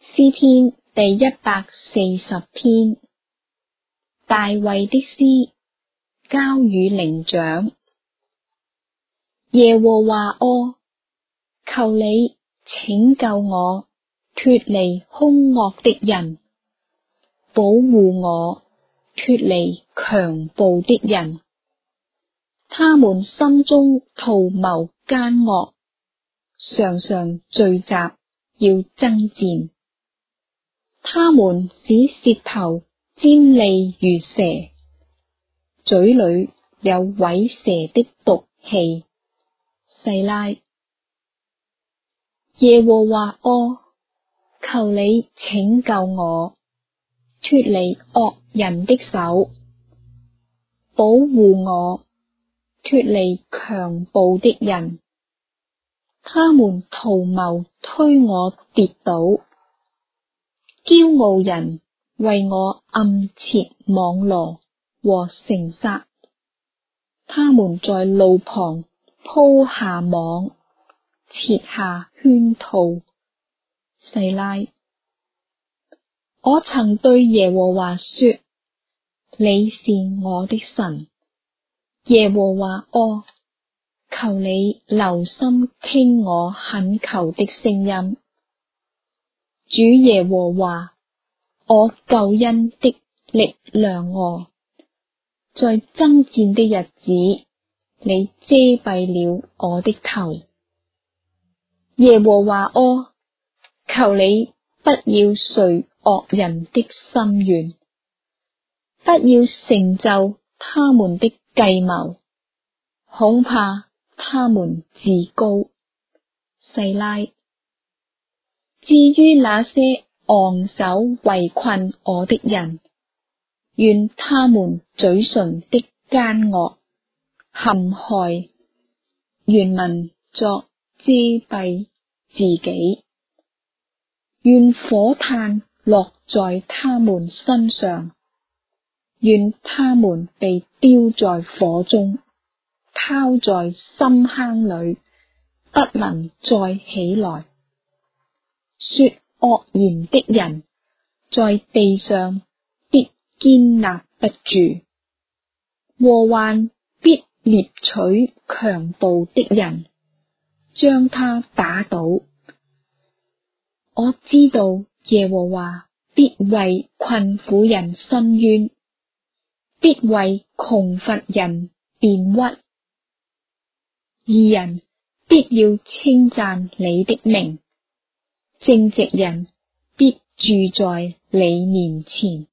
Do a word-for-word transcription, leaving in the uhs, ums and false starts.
詩篇第一百四十篇，大衛的詩，交與伶長。耶和華啊，求你拯救我，脫離兇惡的人，保護我，脫離強暴的人。他們心中圖謀奸惡，常常聚集要爭戰。他們使舌頭尖利如蛇，嘴裏有虺蛇的毒氣。細拉。耶和華啊，求你拯救我，脫離惡人的手，保護我，脫離強暴的人。他們圖謀推我跌倒，驕傲人為我暗設網羅和繩索，他們在路旁鋪下網，設下圈套。細拉。我曾對耶和華說，你是我的神。耶和華啊，求你留心聽我懇求的聲音。主耶和華，我救恩的力量啊，在爭戰的日子，你遮蔽了我的頭。耶和華啊，求你不要遂惡人的心願，不要成就他們的計謀，恐怕他們自高。細拉。至於那些昂首圍困我的人，願他們嘴唇的奸惡陷害原文作遮蔽自己，願火炭落在他們身上，願他們被丟在火中，拋在深坑裏，不能再起來。說惡言的人，在地上必堅立不住，禍患必獵取強暴的人，將他打倒。我知道耶和華必為困苦人伸冤，必為窮乏人辯屈。義人必要稱讚你的名，正直人必住在你面前。